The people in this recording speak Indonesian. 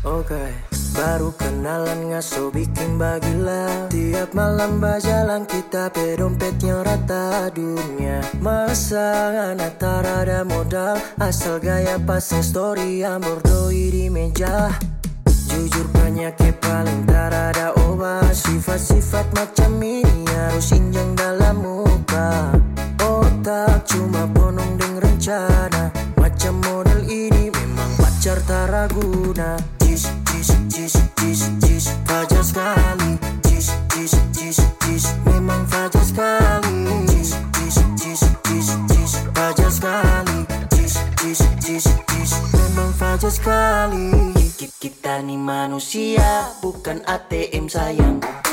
Oke, baru kenalan ngaso bikin bagila. Tiap malam berjalan kita dompetnya rata dunia. Masa anak ada modal, asal gaya pasang story yang bordoi di meja. Jujur banyak yang paling ada obat. Sifat-sifat macam ini harus injang dalam muka. Otak cuma bonong dengan rencana. Macam model ini memang pacar tak raguna. Jis, fajar sekali. Jis, memang fajar sekali. Jis, fajar sekali. Jis, memang fajar sekali. Kita nih manusia, bukan ATM sayang.